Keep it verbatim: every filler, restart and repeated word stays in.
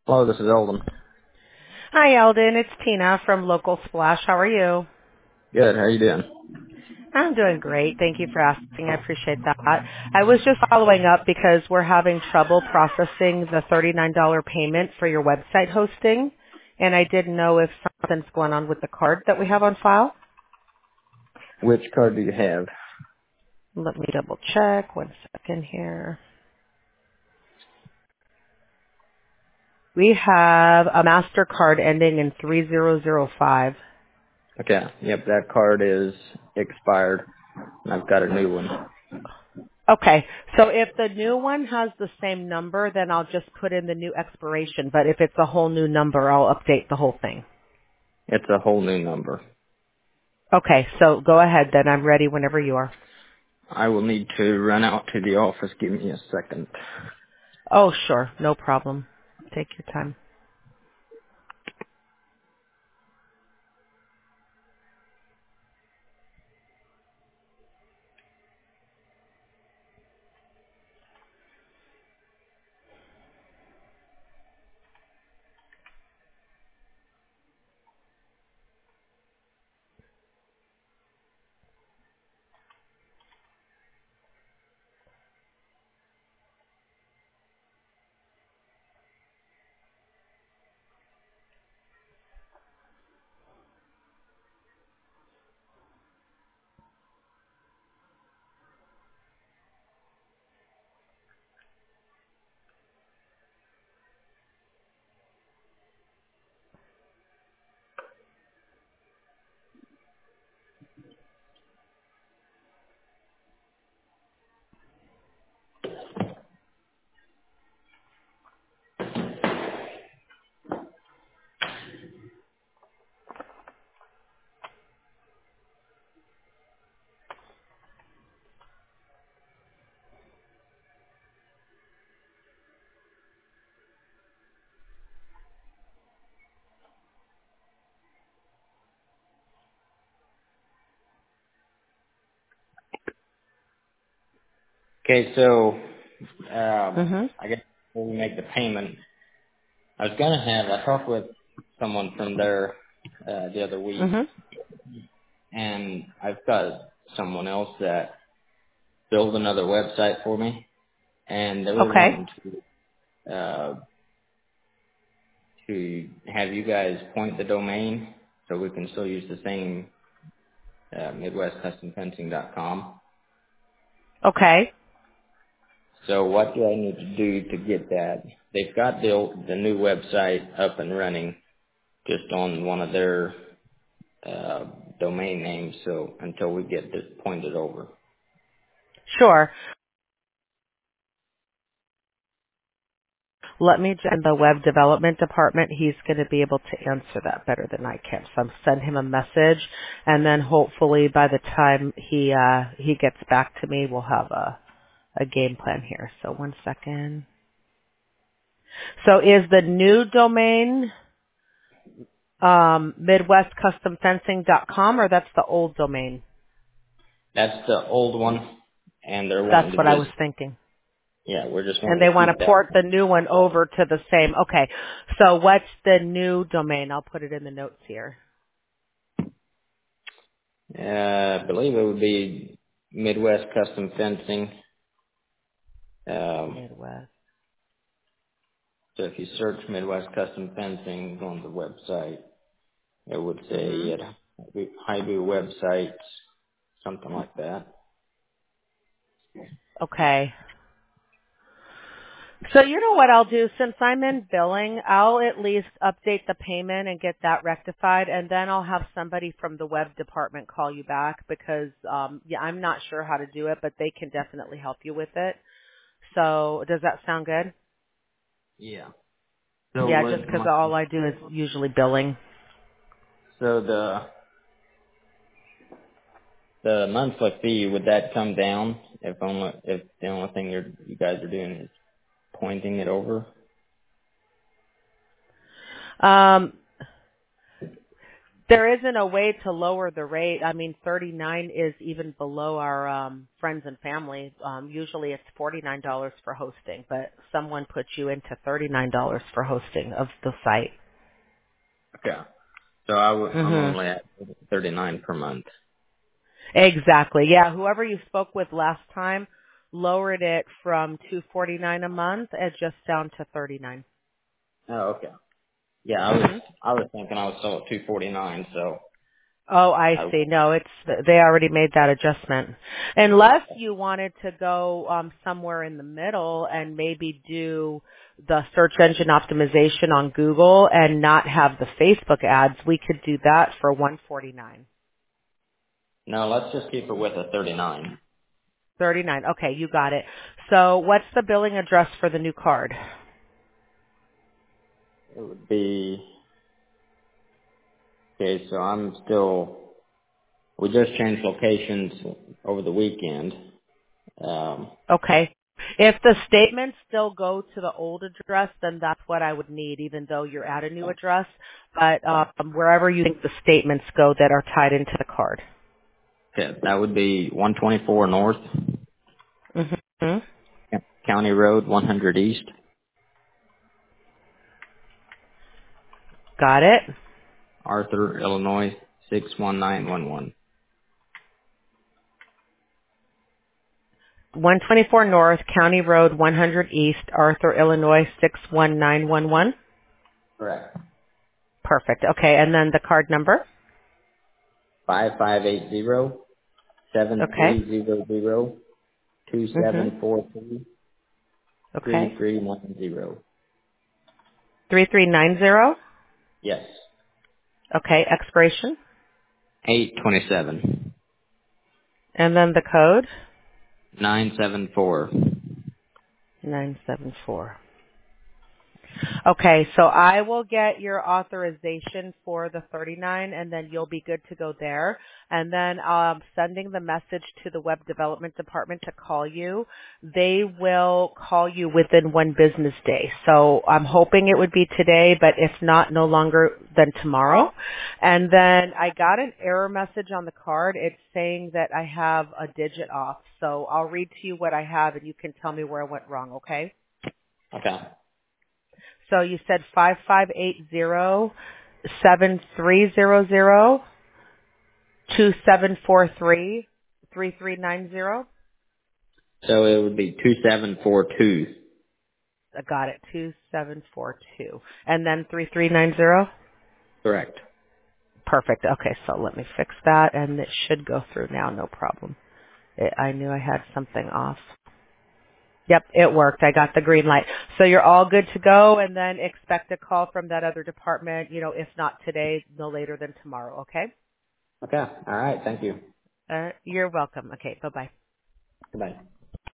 Hello, this is Eldon. Hi, Eldon. It's Tina from Local Splash. How are you? Good. How are you doing? I'm doing great. Thank you for asking. I appreciate that. I was just following up because we're having trouble processing the thirty-nine dollars payment for your website hosting, and I didn't know if something's going on with the card that we have on file. Which card do you have? Let me double check. One second here. We have a MasterCard ending in three zero zero five. Okay. Yep, that card is expired, and I've got a new one. Okay, so if the new one has the same number, then I'll just put in the new expiration. But if it's a whole new number, I'll update the whole thing. It's a whole new number. Okay, so go ahead then. I'm ready whenever you are. I will need to run out to the office. Give me a second. Oh, sure. No problem. Take your time. Okay, so um, Mhm. I guess before we make the payment, I was gonna have. I talked with someone from there uh, the other week, Mhm. and I've got someone else that built another website for me, and they were Okay. wanting to uh, to have you guys point the domain so we can still use the same uh, midwest custom fencing dot com. Okay. So what do I need to do to get that? They've got the old, the new website up and running just on one of their uh, domain names. So until we get this pointed over. Sure. Let me join the web development department. He's going to be able to answer that better than I can. So I'm send him a message, and then hopefully by the time he uh he gets back to me, we'll have a a game plan here. So one second. So is the new domain um, midwest custom fencing dot com, or that's the old domain? That's the old one, and they're That's wanting to what I just was thinking. yeah, we're just And wanting they to want keep to that. port the new one over to the same. Okay. So what's the new domain? I'll put it in the notes here. Uh, I believe it would be Midwest Custom Fencing. Um, Midwest. so if you search Midwest Custom Fencing on the website, it would say Mhm. at Highview websites, something like that. Okay. So you know what I'll do, since I'm in billing, I'll at least update the payment and get that rectified, and then I'll have somebody from the web department call you back because um yeah, I'm not sure how to do it, but they can definitely help you with it. So does that sound good? Yeah. So Yeah, just would because my, all I do is usually billing. so the the monthly fee, would that come down if only if the only thing you're you guys are doing is pointing it over? Um, There isn't a way to lower the rate. I mean, thirty-nine is even below our um, friends and family. Um, usually it's forty-nine dollars for hosting, but someone put you into thirty-nine dollars for hosting of the site. Okay. So I w- I'm Mhm. only at thirty-nine per month. Exactly. Yeah, whoever you spoke with last time lowered it from two forty-nine a month and just down to thirty-nine. Oh, okay. Yeah, I was Mhm. I was thinking I was still at two forty-nine, so Oh, I I see. No, it's they already made that adjustment. Unless you wanted to go um, somewhere in the middle and maybe do the search engine optimization on Google and not have the Facebook ads, we could do that for one forty-nine. no, let's just keep it with a thirty-nine. thirty-nine. Okay, you got it. So, what's the billing address for the new card? It would be okay. So I'm still. We just changed locations over the weekend. Um, Okay. If the statements still go to the old address, then that's what I would need, even though you're at a new address. But okay. um, wherever you think the statements go that are tied into the card. Okay, that would be one twenty-four North, Mm-hmm. County Road, one hundred East, Got it. Arthur, Illinois, six one nine one one. one twenty-four North, County Road, one hundred East, Arthur, Illinois, six one nine one one. Correct. Perfect. Okay, and then the card number. Five five eight zero seven Okay. three zero zero two Mhm. seven four three three Okay. three nine zero. three three nine zero. Yes. Okay, expiration. Eight twenty seven And then the code. nine seven four. nine seven four. Okay, so I will get your authorization for the thirty-nine and then you'll be good to go there. And then um sending the message to the web development department to call you. They will call you within one business day. So I'm hoping it would be today, but if not, no longer than tomorrow. And then I got an error message on the card. It's saying that I have a digit off. So I'll read to you what I have and you can tell me where I went wrong, okay? Okay. So you said five five eight zero seven three zero zero two seven four three three three nine zero. So it would be two seven four two. I got it. two seven four two. And then three three nine zero? Correct. Perfect. Okay, so let me fix that and it should go through now, no problem. It, I knew I had something off. Yep, it worked. I got the green light. So you're all good to go and then expect a call from that other department, you know, if not today, no later than tomorrow, okay? Okay. All right. Thank you. Uh, you're welcome. Okay, bye-bye. Goodbye.